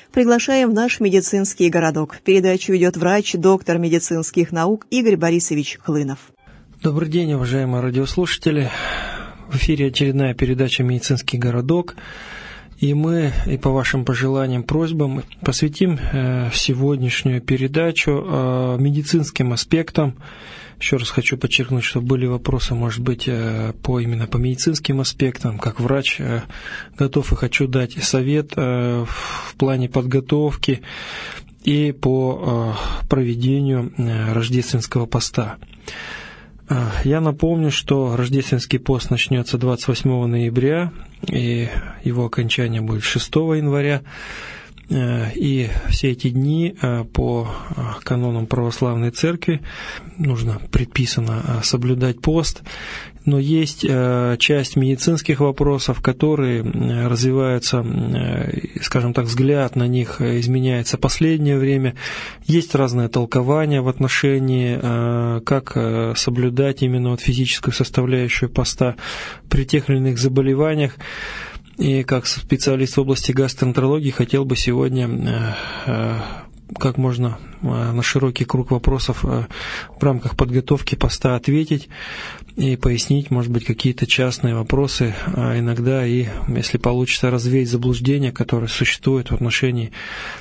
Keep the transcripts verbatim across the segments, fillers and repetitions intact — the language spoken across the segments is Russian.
Приглашаем в наш медицинский городок. Передачу ведет врач, доктор медицинских наук Игорь Борисович Хлынов. Добрый день, уважаемые радиослушатели. В эфире очередная передача «Медицинский городок». И мы, и по вашим пожеланиям, просьбам, посвятим сегодняшнюю передачу медицинским аспектам. Еще раз хочу подчеркнуть, что были вопросы, может быть, по, именно по медицинским аспектам. Как врач готов и хочу дать совет в плане подготовки и по проведению рождественского поста. Я напомню, что рождественский пост начнется двадцать восьмого ноября, и его окончание будет шестого января. И все эти дни по канонам православной церкви нужно предписано соблюдать пост. Но есть часть медицинских вопросов, которые развиваются, скажем так, взгляд на них изменяется в последнее время. Есть разное толкование в отношении, как соблюдать именно вот физическую составляющую поста при тех или иных заболеваниях. И как специалист в области гастроэнтерологии хотел бы сегодня как можно на широкий круг вопросов в рамках подготовки поста ответить и пояснить, может быть, какие-то частные вопросы, а иногда и, если получится, развеять заблуждения, которые существуют в отношении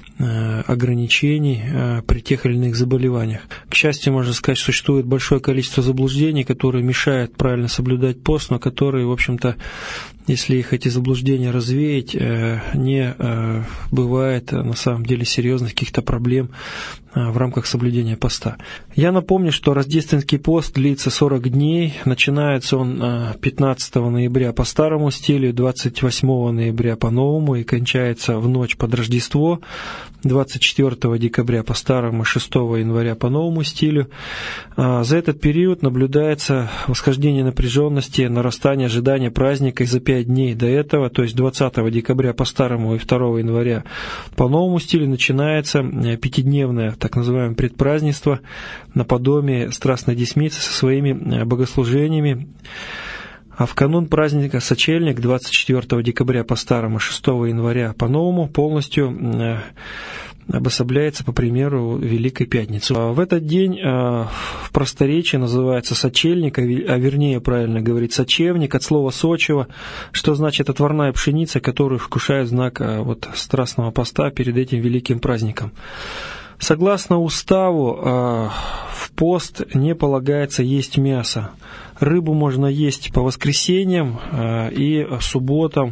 ограничений при тех или иных заболеваниях. К счастью, можно сказать, существует большое количество заблуждений, которые мешают правильно соблюдать пост, но которые, в общем-то, если их эти заблуждения развеять, не бывает на самом деле серьезных каких-то проблем в рамках соблюдения поста. Я напомню, что рождественский пост длится сорок дней. Начинается он пятнадцатого ноября по старому стилю, двадцать восьмого ноября по новому и кончается в ночь под Рождество, двадцать четвёртого декабря по старому, шестого января по новому стилю. За этот период наблюдается восхождение напряженности, нарастание ожидания праздника, и за пять дней до этого, то есть двадцатого декабря по старому и второго января по новому стилю, начинается пятидневное так называемое предпразднество наподобие Страстной Десятницы со своими богослужениями. А в канун праздника Сочельник, двадцать четвёртого декабря по старому, шестого января по новому, полностью обособляется по примеру Великой Пятницы. В этот день в просторечии называется сочельник, а вернее правильно говорить сочевник, от слова сочево, что значит отварная пшеница, которую вкушает знак вот, страстного поста перед этим великим праздником. Согласно уставу, в пост не полагается есть мясо. Рыбу можно есть по воскресеньям и субботам.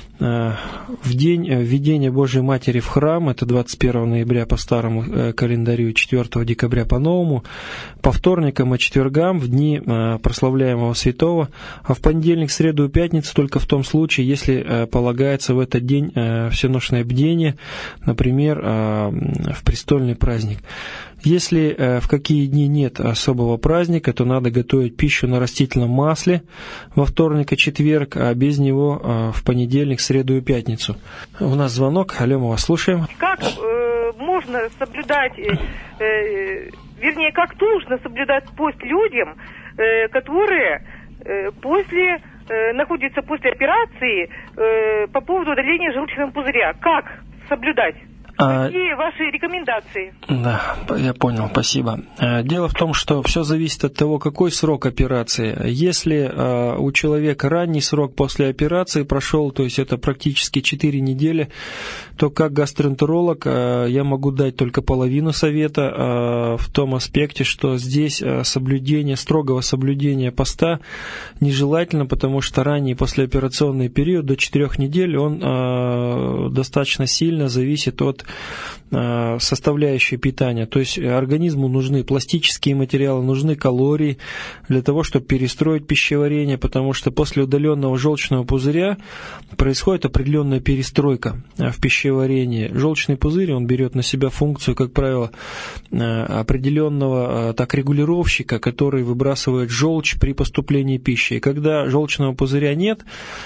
В день введения Божией Матери в храм, это двадцать первого ноября по старому календарю и четвёртого декабря по новому, по вторникам и четвергам в дни прославляемого святого, а в понедельник, среду и пятницу только в том случае, если полагается в этот день всеношное бдение, например, в престольный праздник. Если в какие дни нет особого праздника, то надо готовить пищу на растительном масле во вторник и четверг, а без него в понедельник, среду и пятницу. У нас звонок. Алло, мы вас слушаем. Как э, можно соблюдать, э, э, вернее, как нужно соблюдать пост людям, э, которые э, после, э, находятся после операции э, по поводу удаления желчного пузыря? Как соблюдать? Какие ваши рекомендации? Да, я понял, спасибо. Дело в том, что все зависит от того, какой срок операции. Если у человека ранний срок после операции прошел, то есть это практически четыре недели, то как гастроэнтеролог я могу дать только половину совета в том аспекте, что здесь соблюдение, строгого соблюдения поста нежелательно, потому что ранний послеоперационный период до четырех недель, он достаточно сильно зависит от составляющие питания. То есть организму нужны пластические материалы, нужны калории для того, чтобы перестроить пищеварение, потому что после удаленного желчного пузыря происходит определенная перестройка в пищеварении. Желчный пузырь, он берет на себя функцию, как правило, определенного так, регулировщика, который выбрасывает желчь при поступлении пищи. И когда желчного пузыря нет,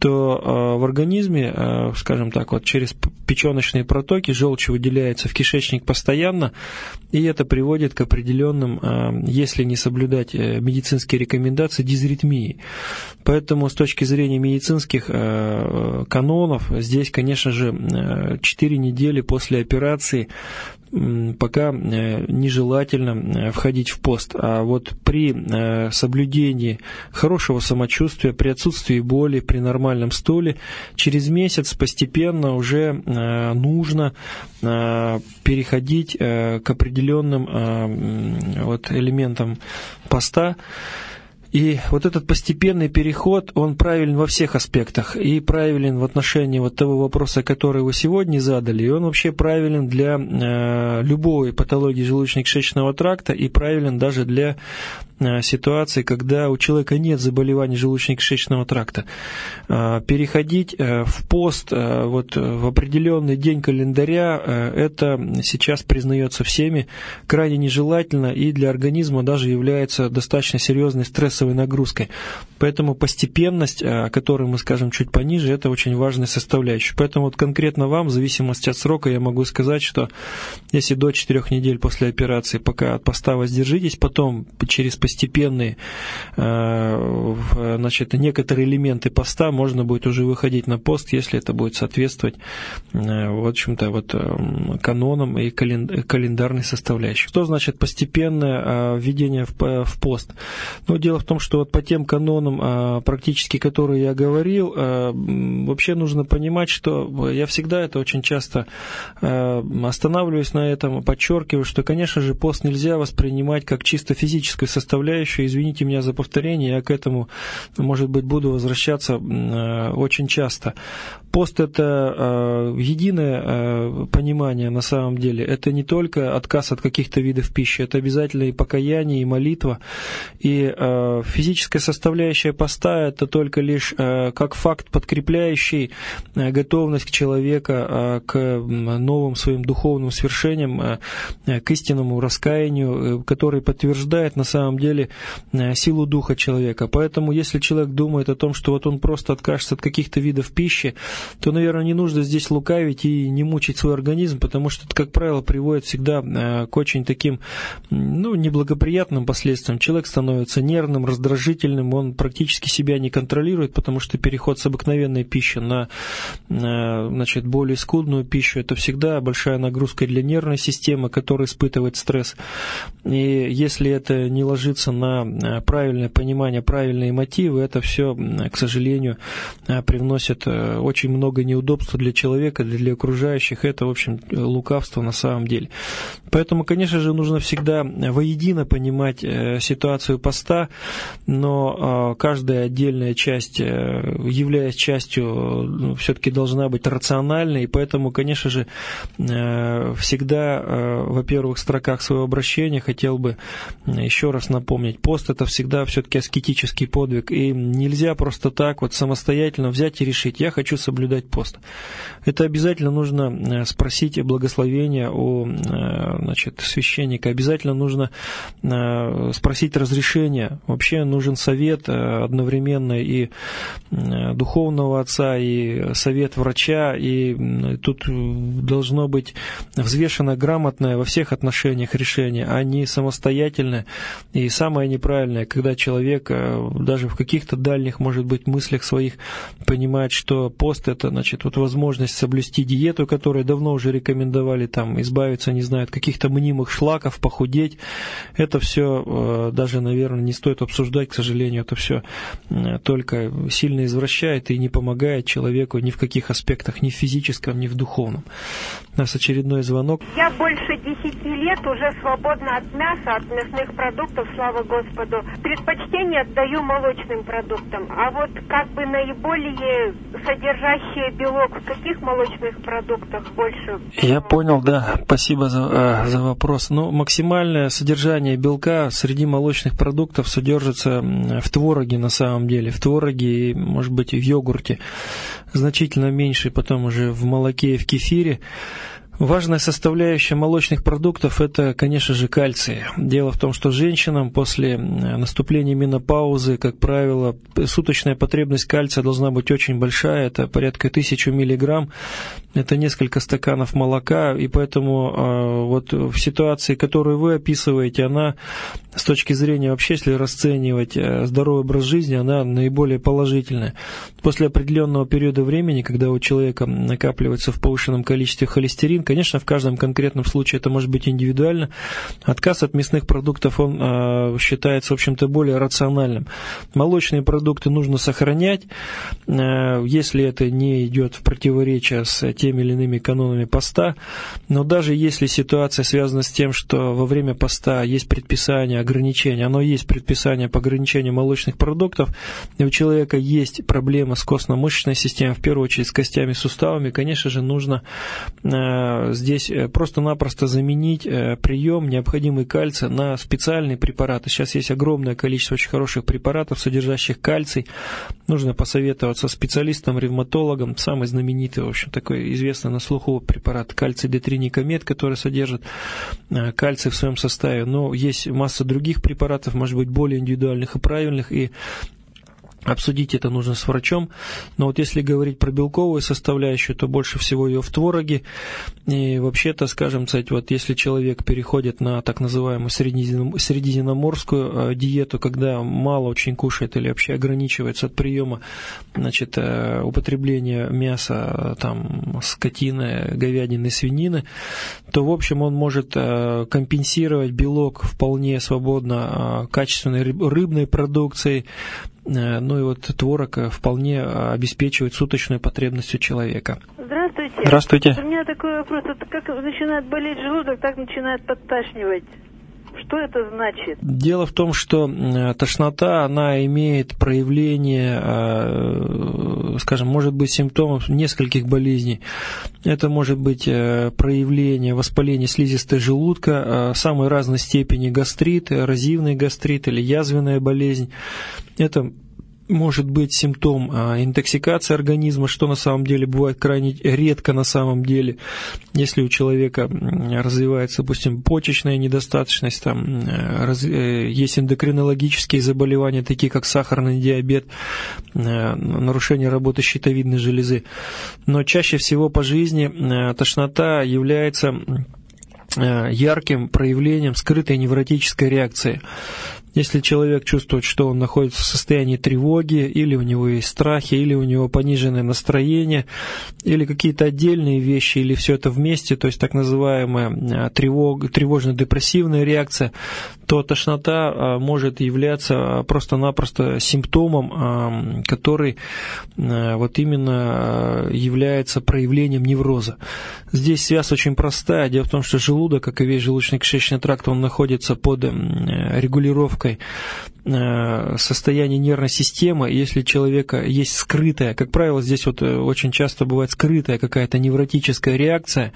то в организме, скажем так, вот через печеночные протоки желчь выделяется в кишечник постоянно, и это приводит к определенным, если не соблюдать медицинские рекомендации, дизритмии. Поэтому с точки зрения медицинских канонов, здесь, конечно же, четыре недели после операции пока нежелательно входить в пост. А вот при соблюдении хорошего самочувствия, при отсутствии боли, при нормальном стуле, через месяц постепенно уже нужно переходить к определенным вот элементам поста. И вот этот постепенный переход, он правилен во всех аспектах. И правилен в отношении вот того вопроса, который вы сегодня задали, и он вообще правилен для э, любой патологии желудочно-кишечного тракта, и правилен даже для э, ситуации, когда у человека нет заболеваний желудочно-кишечного тракта. Э, переходить э, в пост э, вот, в определенный день календаря, э, это сейчас признается всеми крайне нежелательно, и для организма даже является достаточно серьезной стрессовой нагрузкой. Поэтому постепенность, о которой мы скажем чуть пониже, это очень важная составляющая. Поэтому вот конкретно вам, в зависимости от срока, я могу сказать, что если до четырех недель после операции пока от поста воздержитесь, потом через постепенные значит, некоторые элементы поста можно будет уже выходить на пост, если это будет соответствовать в общем-то, вот, канонам и календарной составляющей. Что значит постепенное введение в пост? Ну, дело в том, что вот по тем канонам, практически, которые я говорил, вообще нужно понимать, что я всегда это очень часто останавливаюсь на этом, подчеркиваю, что, конечно же, пост нельзя воспринимать как чисто физическую составляющую. Извините меня за повторение, я к этому, может быть, буду возвращаться очень часто. Пост – это единое понимание на самом деле. Это не только отказ от каких-то видов пищи, это обязательно и покаяние, и молитва. И физическая составляющая поста – это только лишь как факт, подкрепляющий готовность человека к новым своим духовным свершениям, к истинному раскаянию, который подтверждает на самом деле силу духа человека. Поэтому, если человек думает о том, что вот он просто откажется от каких-то видов пищи, то, наверное, не нужно здесь лукавить и не мучить свой организм, потому что это, как правило, приводит всегда к очень таким, ну, неблагоприятным последствиям. Человек становится нервным, раздражительным, он практически себя не контролирует, потому что переход с обыкновенной пищи на, значит, более скудную пищу – это всегда большая нагрузка для нервной системы, которая испытывает стресс. И если это не ложится на правильное понимание, правильные мотивы, это все, к сожалению, привносит очень много неудобств для человека, для окружающих. Это, в общем, лукавство на самом деле. Поэтому, конечно же, нужно всегда воедино понимать ситуацию поста, но каждая отдельная часть, являясь частью, все-таки должна быть рациональной, и поэтому, конечно же, всегда, во-первых, в строках своего обращения хотел бы еще раз напомнить, пост – это всегда все-таки аскетический подвиг, и нельзя просто так вот самостоятельно взять и решить, я хочу соблюдать пост. Это обязательно нужно спросить благословения у, значит, священника, обязательно нужно спросить разрешения. Вообще нужен совет одновременно и духовного отца, и совет врача, и тут должно быть взвешено грамотное во всех отношениях решение, а не самостоятельное. И самое неправильное, когда человек даже в каких-то дальних, может быть, мыслях своих понимает, что пост – это, значит, вот возможность соблюсти диету, которую давно уже рекомендовали, там, избавиться, не знаю, от каких-то мнимых шлаков, похудеть. Это все даже, наверное, не стоит обсуждать, к сожалению, это все только сильно извращает и не помогает человеку ни в каких аспектах, ни в физическом, ни в духовном. У нас очередной звонок. Я больше десяти лет уже свободна от мяса, от мясных продуктов, слава Господу. Предпочтение отдаю молочным продуктам. А вот как бы наиболее содержащие белок, в каких молочных продуктах больше? Я понял, да. Спасибо за, за вопрос. Ну, максимальное содержание белка среди молочных продуктов содержится в твороге на самом деле. В твороге и, может быть, в йогурте. Значительно меньше потом уже в молоке и в кефире. Важная составляющая молочных продуктов – это, конечно же, кальций. Дело в том, что женщинам после наступления менопаузы, как правило, суточная потребность кальция должна быть очень большая, это порядка тысячи миллиграмм, это несколько стаканов молока, и поэтому вот в ситуации, которую вы описываете, она с точки зрения вообще, если расценивать здоровый образ жизни, она наиболее положительная. После определенного периода времени, когда у человека накапливается в повышенном количестве холестерин, конечно, в каждом конкретном случае это может быть индивидуально. Отказ от мясных продуктов, он э, считается, в общем-то, более рациональным. Молочные продукты нужно сохранять, э, если это не идет в противоречие с теми или иными канонами поста. Но даже если ситуация связана с тем, что во время поста есть предписание, ограничения, оно есть предписание по ограничению молочных продуктов, и у человека есть проблема с костно-мышечной системой, в первую очередь с костями, суставами, конечно же, нужно э, здесь просто-напросто заменить прием необходимый кальция на специальные препараты. Сейчас есть огромное количество очень хороших препаратов, содержащих кальций. Нужно посоветоваться с специалистом, ревматологом. Самый знаменитый, в общем, такой известный на слуху препарат кальций Д три Никомед, который содержит кальций в своем составе. Но есть масса других препаратов, может быть, более индивидуальных и правильных, и обсудить это нужно с врачом. Но вот если говорить про белковую составляющую, то больше всего ее в твороге. И вообще-то, скажем, кстати, вот если человек переходит на так называемую средиземноморскую диету, когда мало очень кушает или вообще ограничивается от приема, значит, употребления мяса, там, скотины, говядины, свинины, то, в общем, он может компенсировать белок вполне свободно качественной рыбной продукцией. Ну и вот творог вполне обеспечивает суточную потребность у человека. Здравствуйте. Здравствуйте. У меня такой вопрос. Это как начинает болеть желудок, так начинает подташнивать. Что это значит? Дело в том, что тошнота, она имеет проявление, скажем, может быть симптомов нескольких болезней. Это может быть проявление воспаления слизистой желудка, самой разной степени гастрит, эрозивный гастрит или язвенная болезнь. Это может быть симптом интоксикации организма, что на самом деле бывает крайне редко на самом деле. Если у человека развивается, допустим, почечная недостаточность, там есть эндокринологические заболевания, такие как сахарный диабет, нарушение работы щитовидной железы. Но чаще всего по жизни тошнота является ярким проявлением скрытой невротической реакции. Если человек чувствует, что он находится в состоянии тревоги, или у него есть страхи, или у него пониженное настроение, или какие-то отдельные вещи, или все это вместе, то есть так называемая тревог, тревожно-депрессивная реакция, то тошнота может являться просто-напросто симптомом, который вот именно является проявлением невроза. Здесь связь очень простая. Дело в том, что желудок, как и весь желудочно-кишечный тракт, он находится под регулировкой состояния нервной системы. Если у человека есть скрытая, как правило, здесь вот очень часто бывает скрытая какая-то невротическая реакция,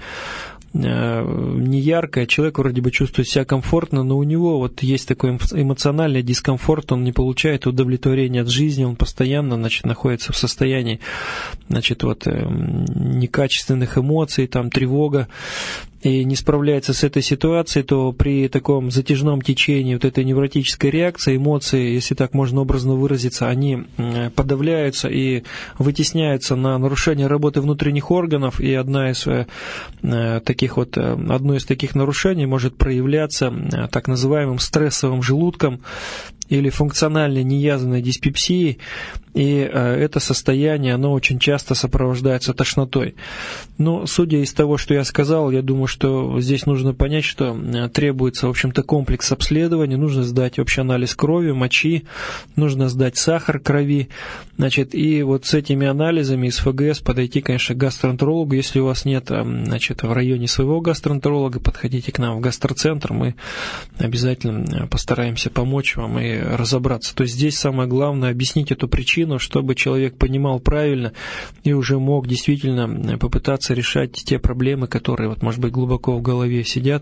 не яркая, человек вроде бы чувствует себя комфортно, но у него вот есть такой эмоциональный дискомфорт, он не получает удовлетворения от жизни, он постоянно, значит, находится в состоянии, значит, вот некачественных эмоций, там тревога, и не справляется с этой ситуацией, то при таком затяжном течении вот этой невротической реакции, эмоции, если так можно образно выразиться, они подавляются и вытесняются на нарушение работы внутренних органов, и одна из таких вот, одно из таких нарушений может проявляться так называемым стрессовым желудком или функциональной неязвенной диспепсией, и это состояние, оно очень часто сопровождается тошнотой. Но, судя из того, что я сказал, я думаю, что здесь нужно понять, что требуется, в общем-то, комплекс обследований, нужно сдать общий анализ крови, мочи, нужно сдать сахар крови, значит, и вот с этими анализами из эф гэ эс подойти, конечно, к гастроэнтерологу. Если у вас нет, значит, в районе своего гастроэнтеролога, подходите к нам в гастроцентр, мы обязательно постараемся помочь вам и разобраться. То есть здесь самое главное объяснить эту причину, причину, чтобы человек понимал правильно и уже мог действительно попытаться решать те проблемы, которые, вот, может быть, глубоко в голове сидят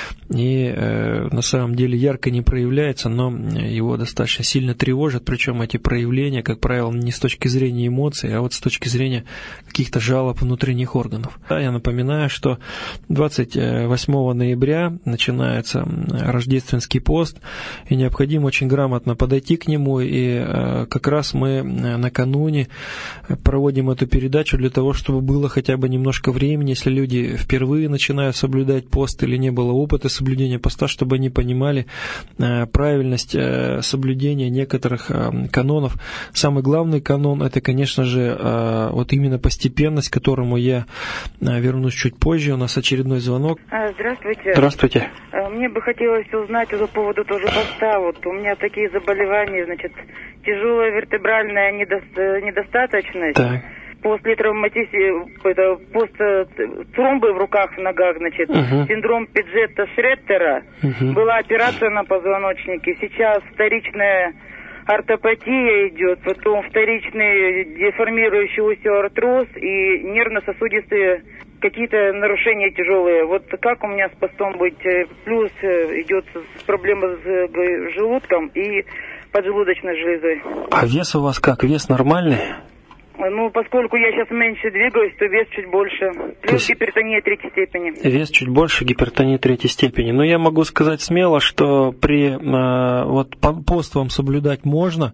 и э, на самом деле ярко не проявляются, но его достаточно сильно тревожат, причем эти проявления, как правило, не с точки зрения эмоций, а вот с точки зрения каких-то жалоб внутренних органов. Да, я напоминаю, что двадцать восьмого ноября начинается рождественский пост, и необходимо очень грамотно подойти к нему, и э, как раз мы накануне проводим эту передачу для того, чтобы было хотя бы немножко времени, если люди впервые начинают соблюдать пост или не было опыта соблюдения поста, чтобы они понимали э, правильность э, соблюдения некоторых э, канонов. Самый главный канон — это, конечно же, э, вот именно постепенность, к которому я э, вернусь чуть позже. У нас очередной звонок. Здравствуйте. Здравствуйте. Мне бы хотелось узнать по поводу тоже поста. Вот у меня такие заболевания, значит, тяжелая вертебральная недо- недостаточность. Так. После травматизма, это после тромбы в руках, в ногах, значит, uh-huh. синдром Пиджетта-Шреттера. Uh-huh. Была операция на позвоночнике. Сейчас вторичная ортопатия идет, потом вторичный деформирующий остеоартроз и нервно-сосудистые какие-то нарушения тяжелые. Вот как у меня с постом быть? Плюс идет проблема с желудком и поджелудочной железой. А вес у вас как? Вес нормальный? Ну, поскольку я сейчас меньше двигаюсь, то вес чуть больше. Плюс есть гипертония третьей степени. Вес чуть больше, гипертония третьей степени. Но я могу сказать смело, что при э, вот пост вам соблюдать можно.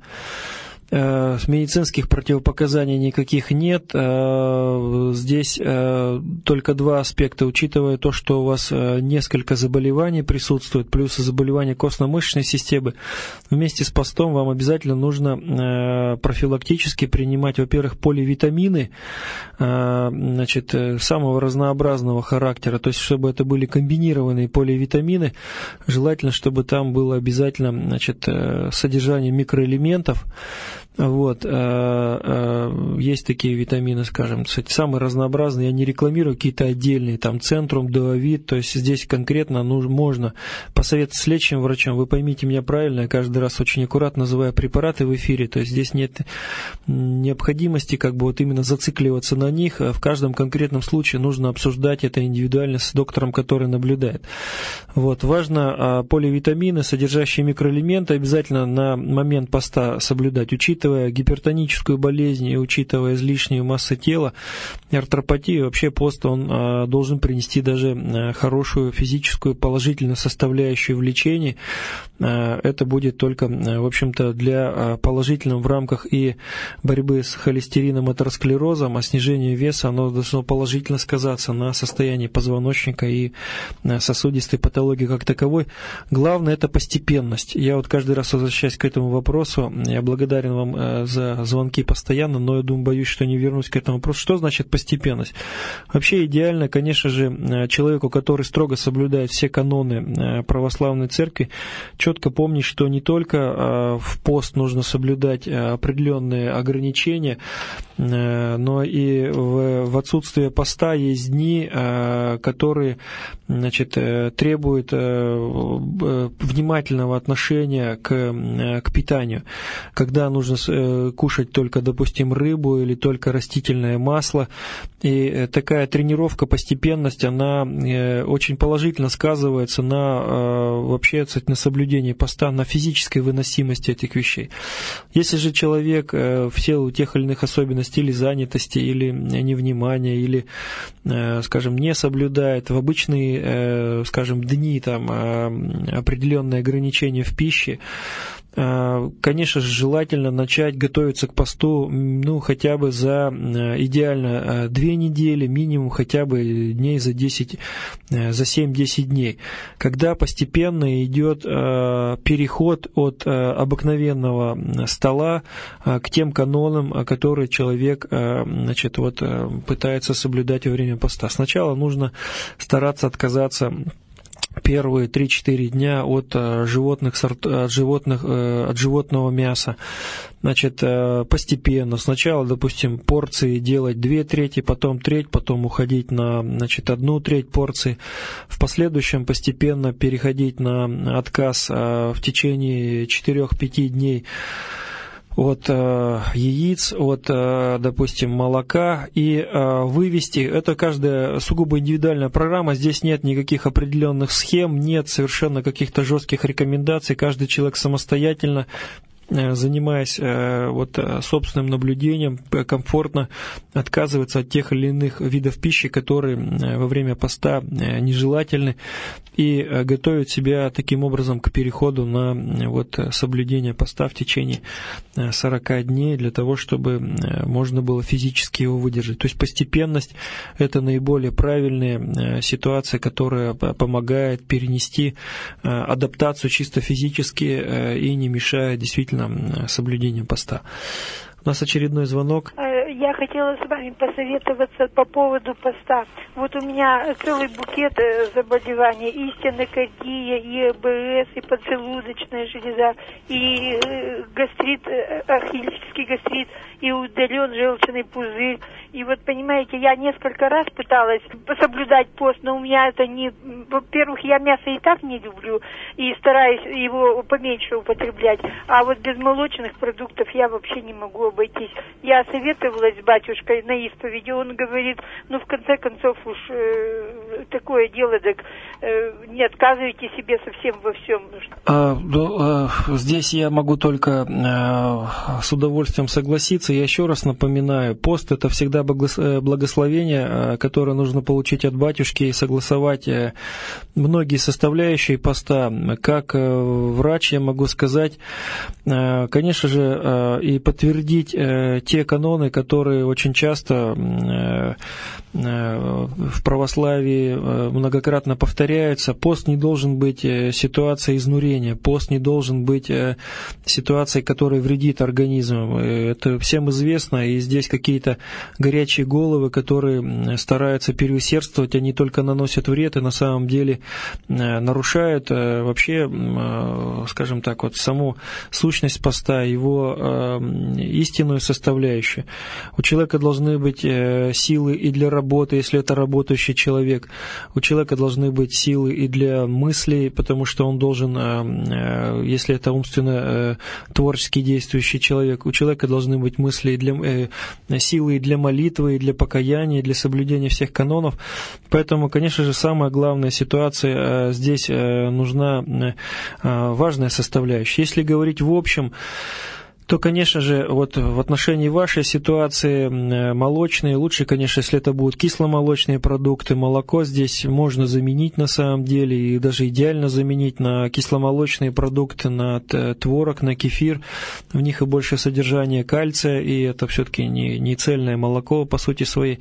Э, медицинских противопоказаний никаких нет. Э, здесь э, только два аспекта, учитывая то, что у вас э, несколько заболеваний присутствует, плюс заболевания костно-мышечной системы. Вместе с постом вам обязательно нужно э, профилактически принимать, во-первых, поливитамины, э, значит, самого разнообразного характера, то есть чтобы это были комбинированные поливитамины. Желательно, чтобы там было обязательно, значит, содержание микроэлементов. Вот, э, э, есть такие витамины, скажем, кстати, самые разнообразные, я не рекламирую какие-то отдельные, там, Центрум, Дуавит, то есть здесь конкретно нужно, можно посоветоваться с лечащим врачом. Вы поймите меня правильно, я каждый раз очень аккуратно называю препараты в эфире, то есть здесь нет необходимости как бы вот именно зацикливаться на них, в каждом конкретном случае нужно обсуждать это индивидуально с доктором, который наблюдает. Вот, важно поливитамины, содержащие микроэлементы, обязательно на момент поста соблюдать, учитывая гипертоническую болезнь и учитывая излишнюю массу тела, артропатию, вообще пост он а, должен принести даже а, хорошую физическую положительную составляющую в лечении. А, это будет только, а, в общем-то, для а, положительного в рамках и борьбы с холестерином, атеросклерозом, а снижение веса, оно должно положительно сказаться на состоянии позвоночника и а, сосудистой патологии как таковой. Главное — это постепенность. Я вот каждый раз возвращаюсь к этому вопросу. Я благодарен вам за звонки постоянно, но я думаю, боюсь, что не вернусь к этому вопросу. Что значит постепенность? Вообще идеально, конечно же, человеку, который строго соблюдает все каноны православной церкви, четко помнить, что не только в пост нужно соблюдать определенные ограничения, но и в отсутствие поста есть дни, которые, значит, требуют внимательного отношения к, к питанию, когда нужно кушать только, допустим, рыбу или только растительное масло. И такая тренировка, постепенность, она очень положительно сказывается на вообще, кстати, на соблюдении поста, на физической выносимости этих вещей. Если же человек в силу тех или иных особенностей или занятости, или невнимания, или, скажем, не соблюдает в обычные, скажем, дни там определенные ограничения в пище, конечно же, желательно начать готовиться к посту, ну, хотя бы за идеально две недели, минимум хотя бы дней за десять, за семь-десять дней, когда постепенно идет переход от обыкновенного стола к тем канонам, которые человек, значит, вот, пытается соблюдать во время поста. Сначала нужно стараться отказаться первые три-четыре дня от животных, от животных, от животного мяса. Значит, постепенно. Сначала, допустим, порции делать две трети, потом треть, потом уходить на, значит, одну треть порции. В последующем постепенно переходить на отказ в течение четырех-пяти дней от э, яиц, от, э, допустим, молока, и э, вывести, это каждая сугубо индивидуальная программа, здесь нет никаких определенных схем, нет совершенно каких-то жестких рекомендаций, каждый человек самостоятельно, занимаясь вот, собственным наблюдением, комфортно отказывается от тех или иных видов пищи, которые во время поста нежелательны, и готовит себя таким образом к переходу на вот, соблюдение поста в течение сорока дней, для того, чтобы можно было физически его выдержать. То есть постепенность – это наиболее правильная ситуация, которая помогает перенести адаптацию чисто физически и не мешает действительно соблюдению поста. У нас очередной звонок. Я хотела с вами посоветоваться по поводу поста. Вот у меня целый букет заболеваний: и стенокардия, и АБС, и поджелудочная железа, и гастрит, ахиллический гастрит, и удален желчный пузырь. И вот, понимаете, я несколько раз пыталась соблюдать пост, но у меня это не... Во-первых, я мясо и так не люблю, и стараюсь его поменьше употреблять. А вот без молочных продуктов я вообще не могу обойтись. Я советовалась с батюшкой на исповеди, он говорит, ну, в конце концов, уж э, такое дело, так э, не отказывайте себе совсем во всем. А, ну, а, здесь я могу только а, с удовольствием согласиться. Я еще раз напоминаю, пост – это всегда благословение, которое нужно получить от батюшки и согласовать многие составляющие поста. Как врач я могу сказать, конечно же, и подтвердить те каноны, которые очень часто в православии многократно повторяются. Пост не должен быть ситуацией изнурения, пост не должен быть ситуацией, которая вредит организму. Это всем известно, и здесь какие-то горячие головы, которые стараются переусердствовать, они только наносят вред и на самом деле нарушают вообще, скажем так, вот саму сущность поста, его истинную составляющую. У человека должны быть силы и для работы, если это работающий человек. У человека должны быть силы и для мыслей, потому что он должен, если это умственно творчески действующий человек, у человека должны быть мысли и для, силы и для молитвы, и для покаяния, и для соблюдения всех канонов. Поэтому, конечно же, самая главная ситуация здесь нужна важная составляющая. Если говорить в общем, то, конечно же, вот в отношении вашей ситуации молочные, лучше, конечно, если это будут кисломолочные продукты, молоко здесь можно заменить на самом деле, и даже идеально заменить на кисломолочные продукты, на творог, на кефир. В них и больше содержание кальция, и это все-таки не, не цельное молоко, по сути своей,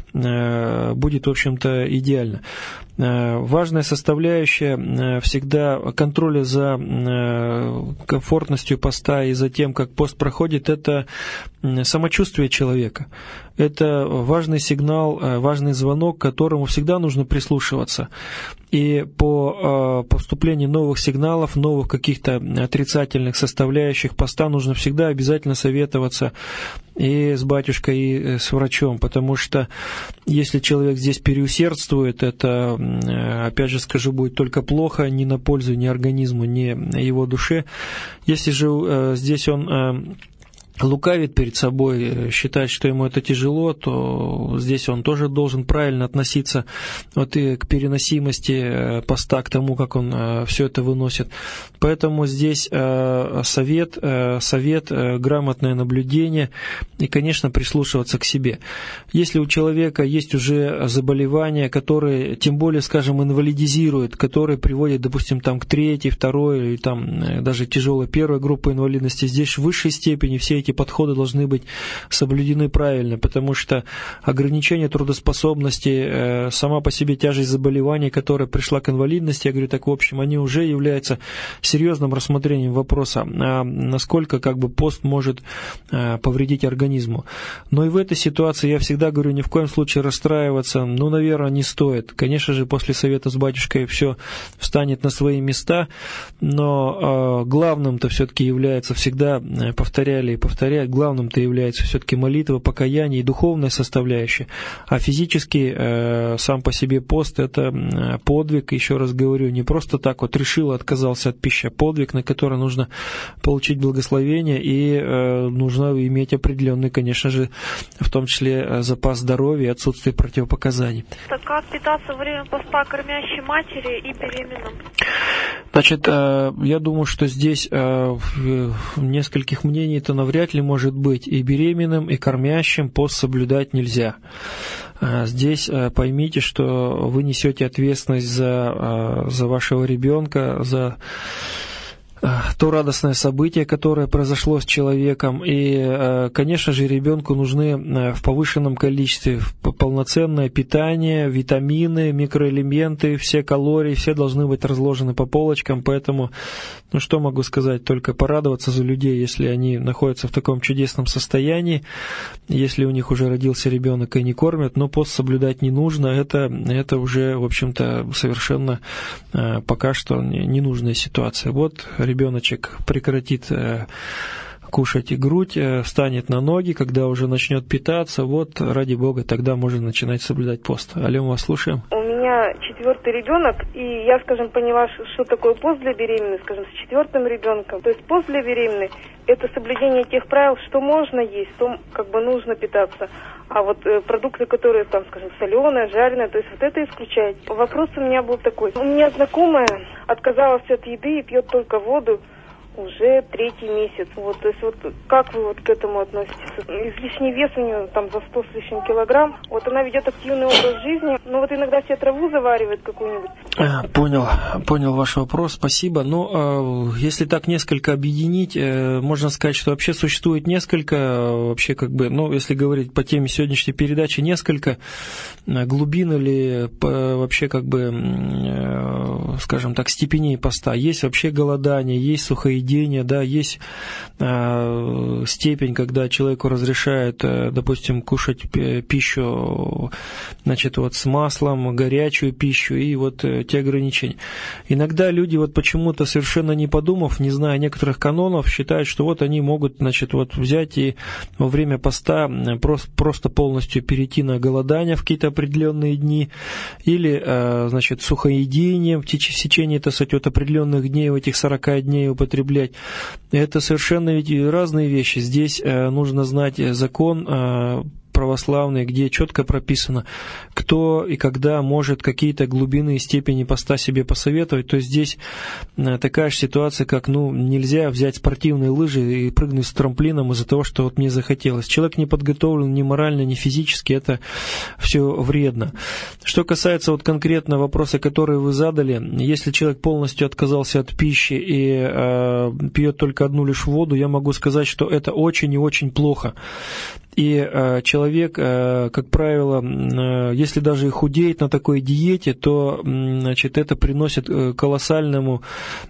будет, в общем-то, идеально. Важная составляющая всегда контроля за комфортностью поста и за тем, как пост проходит, это самочувствие человека. Это важный сигнал, важный звонок, к которому всегда нужно прислушиваться. И по поступлению новых сигналов, новых каких-то отрицательных составляющих поста нужно всегда обязательно советоваться и с батюшкой, и с врачом, потому что если человек здесь переусердствует, это, опять же скажу, будет только плохо, ни на пользу ни организму, ни его душе. Если же здесь он лукавит перед собой, считает, что ему это тяжело, то здесь он тоже должен правильно относиться вот и к переносимости поста, к тому, как он все это выносит. Поэтому здесь совет, совет, грамотное наблюдение и, конечно, прислушиваться к себе. Если у человека есть уже заболевания, которые, тем более, скажем, инвалидизируют, которые приводят, допустим, там, к третьей, второй или там даже тяжелой первой группе инвалидности, здесь в высшей степени все эти подходы должны быть соблюдены правильно, потому что ограничение трудоспособности, сама по себе тяжесть заболеваний, которая пришла к инвалидности, я говорю так в общем, они уже являются серьезным рассмотрением вопроса, а насколько как бы пост может повредить организму. Но и в этой ситуации я всегда говорю, ни в коем случае расстраиваться, ну, наверное, не стоит. Конечно же, после совета с батюшкой все встанет на свои места, но главным-то все-таки является, всегда повторяли и повторяли повторять, главным-то является все-таки молитва, покаяние и духовная составляющая. А физически э, сам по себе пост – это подвиг, еще раз говорю, не просто так вот решил, отказался от пищи, а подвиг, на который нужно получить благословение, и э, нужно иметь определенный, конечно же, в том числе запас здоровья и отсутствие противопоказаний. Так как питаться во время поста кормящей матери и беременным? Значит, э, я думаю, что здесь э, нескольких мнений-то навряд ли может быть. И беременным, и кормящим пост соблюдать нельзя. Здесь поймите, что вы несете ответственность за, за вашего ребенка, за то радостное событие, которое произошло с человеком. И, конечно же, ребенку нужны в повышенном количестве полноценное питание, витамины, микроэлементы, все калории, все должны быть разложены по полочкам. Поэтому, ну что могу сказать, только порадоваться за людей, если они находятся в таком чудесном состоянии, если у них уже родился ребенок и не кормят, но пост соблюдать не нужно. Это, это уже, в общем-то, совершенно пока что ненужная ситуация. Вот ребеночек прекратит э, кушать грудь, э, встанет на ноги, когда уже начнет питаться, вот, ради Бога, тогда можно начинать соблюдать пост. Алло, мы вас слушаем. У меня четвертый ребенок, и я, скажем, поняла, что такое пост для беременной, скажем, с четвертым ребенком. То есть пост для беременной – это соблюдение тех правил, что можно есть, что как бы нужно питаться. А вот э, продукты, которые, там, скажем, соленые, жареные, то есть вот это исключать. Вопрос у меня был такой. У меня знакомая отказалась от еды и пьет только воду уже третий месяц. Вот, то есть вот как вы вот к этому относитесь? Излишний вес у нее там за сто с лишним килограмм. Вот она ведет активный образ жизни, но вот иногда себе траву заваривает какую-нибудь. А, понял, понял ваш вопрос, спасибо. Ну, если так несколько объединить, можно сказать, что вообще существует несколько, вообще как бы, ну, если говорить по теме сегодняшней передачи, несколько глубин или вообще как бы, скажем так, степеней поста. Есть вообще голодание, есть сухоедение, да, есть э, степень, когда человеку разрешают, э, допустим, кушать пищу, значит, вот с маслом, горячую пищу и вот э, те ограничения. Иногда люди вот почему-то, совершенно не подумав, не зная некоторых канонов, считают, что вот они могут, значит, вот взять и во время поста просто, просто полностью перейти на голодание в какие-то определенные дни или, э, значит, сухоедение в течение, так сказать, вот определенных дней, в этих сорока дней употреблять. Это совершенно ведь разные вещи. Здесь э, нужно знать закон э, православный, где четко прописано, кто и когда может какие-то глубины и степени поста себе посоветовать. То есть здесь такая же ситуация, как, ну, нельзя взять спортивные лыжи и прыгнуть с трамплином из-за того, что вот мне захотелось. Человек не подготовлен ни морально, ни физически, это все вредно. Что касается вот конкретно вопроса, который вы задали, если человек полностью отказался от пищи и э, пьет только одну лишь воду, я могу сказать, что это очень и очень плохо. И э, человек, э, как правило, э, если даже и худеет на такой диете, то э, значит, это приносит э, колоссальному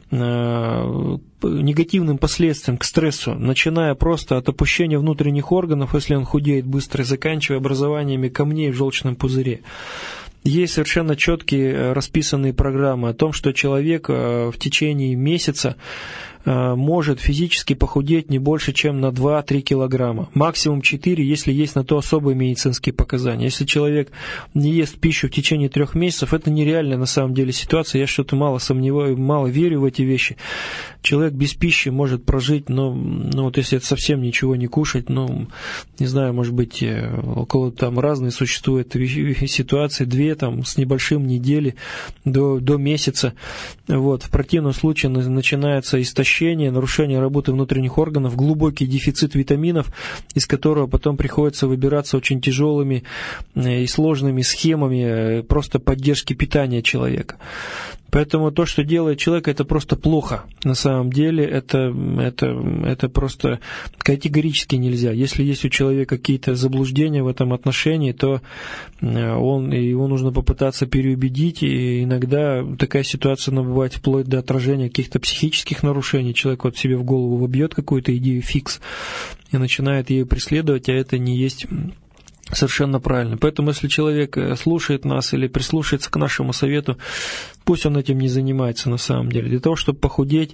э, негативным последствиям, к стрессу, начиная просто от опущения внутренних органов, если он худеет быстро, и заканчивая образованиями камней в желчном пузыре. Есть совершенно четкие расписанные программы о том, что человек в течение месяца может физически похудеть не больше, чем на два-три килограмма. Максимум четыре, если есть на то особые медицинские показания. Если человек не ест пищу в течение трех месяцев, это нереальная на самом деле ситуация. Я что-то мало сомневаюсь, мало верю в эти вещи. Человек без пищи может прожить, но ну, вот если это совсем ничего не кушать, ну, не знаю, может быть, около там разные существуют ситуации, две там с небольшим недели до, до месяца. Вот. В противном случае начинается истощение, нарушение работы внутренних органов, глубокий дефицит витаминов, из которого потом приходится выбираться очень тяжелыми и сложными схемами просто поддержки питания человека. Поэтому то, что делает человек, это просто плохо. На самом деле это, это, это просто категорически нельзя. Если есть у человека какие-то заблуждения в этом отношении, то он, его нужно попытаться переубедить. И иногда такая ситуация бывает вплоть до отражения каких-то психических нарушений. Человек вот себе в голову вобьет какую-то идею фикс и начинает ее преследовать, а это не есть совершенно правильно. Поэтому, если человек слушает нас или прислушается к нашему совету, пусть он этим не занимается на самом деле. Для того, чтобы похудеть,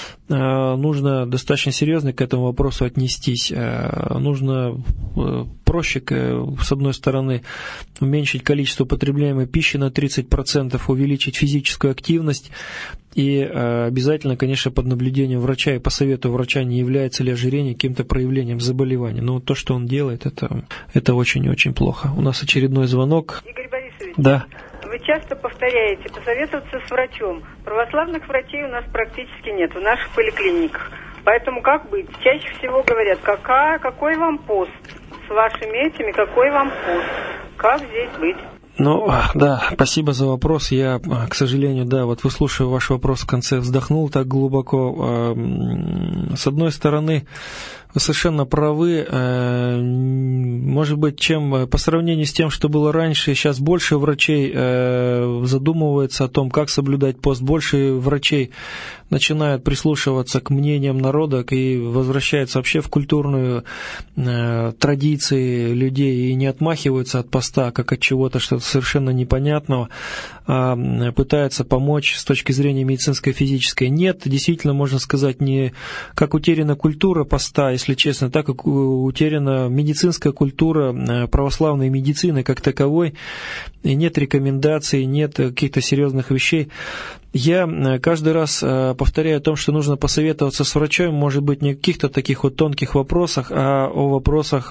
нужно достаточно серьезно к этому вопросу отнестись. Нужно проще, с одной стороны, уменьшить количество потребляемой пищи на тридцать процентов, увеличить физическую активность. И обязательно, конечно, под наблюдением врача и по совету врача, не является ли ожирение каким-то проявлением заболевания. Но вот то, что он делает, это, это очень и очень плохо. У нас очередной звонок. Игорь Борисович. Да. Вы часто повторяете, посоветоваться с врачом. Православных врачей у нас практически нет в наших поликлиниках. Поэтому как быть? Чаще всего говорят, какая, какой вам пост? С вашими этими, какой вам пост? Как здесь быть? Ну, да, спасибо за вопрос. Я, к сожалению, да, вот выслушивая ваш вопрос в конце, вздохнул так глубоко. С одной стороны, вы совершенно правы. Может быть, чем по сравнению с тем, что было раньше, сейчас больше врачей задумываются о том, как соблюдать пост. Больше врачей начинают прислушиваться к мнениям народа и возвращаются вообще в культурную традиции людей и не отмахиваются от поста, как от чего-то, что-то совершенно непонятного, а пытаются помочь с точки зрения медицинской и физической. Нет, действительно, можно сказать, не как утеряна культура поста, если честно, так как утеряна медицинская культура православной медицины как таковой, и нет рекомендаций, нет каких-то серьезных вещей. Я каждый раз повторяю о том, что нужно посоветоваться с врачом, может быть, не о каких-то таких вот тонких вопросах, а о вопросах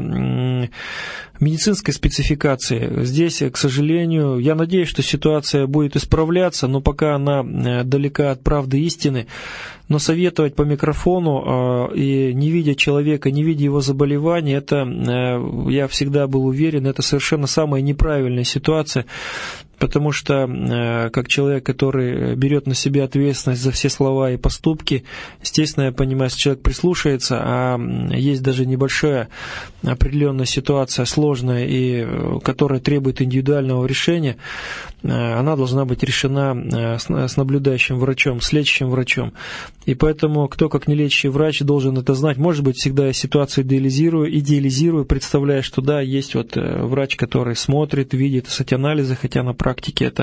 медицинской спецификации. Здесь, к сожалению, я надеюсь, что ситуация будет исправляться, но пока она далека от правды истины. Но советовать по микрофону и не видя человека, не видя его заболевания, это, я всегда был уверен, это совершенно самая неправильная ситуация. Потому что, как человек, который берет на себя ответственность за все слова и поступки, естественно, я понимаю, если человек прислушается, а есть даже небольшая определенная ситуация, сложная, и которая требует индивидуального решения, она должна быть решена с наблюдающим врачом, с лечащим врачом. И поэтому, кто как не лечащий врач должен это знать. Может быть, всегда я ситуацию идеализирую, идеализирую, представляя, что да, есть вот врач, который смотрит, видит, кстати, анализы, хотя на практике это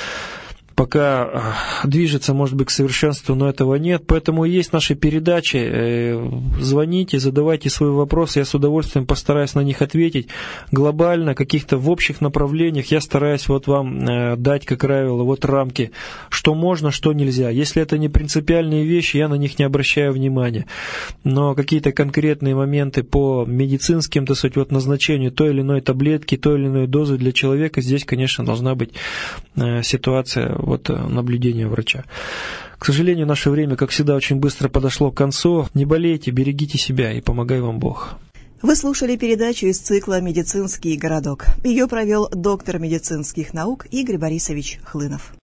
пока движется, может быть, к совершенству, но этого нет. Поэтому есть наши передачи. Звоните, задавайте свои вопросы. Я с удовольствием постараюсь на них ответить. Глобально, каких-то в общих направлениях я стараюсь вот вам дать, как правило, вот рамки, что можно, что нельзя. Если это не принципиальные вещи, я на них не обращаю внимания. Но какие-то конкретные моменты по медицинским, так сказать, вот назначению той или иной таблетки, той или иной дозы для человека, здесь, конечно, должна быть ситуация вот наблюдения врача. К сожалению, наше время, как всегда, очень быстро подошло к концу. Не болейте, берегите себя и помогай вам Бог. Вы слушали передачу из цикла «Медицинский городок». Ее провел доктор медицинских наук Игорь Борисович Хлынов.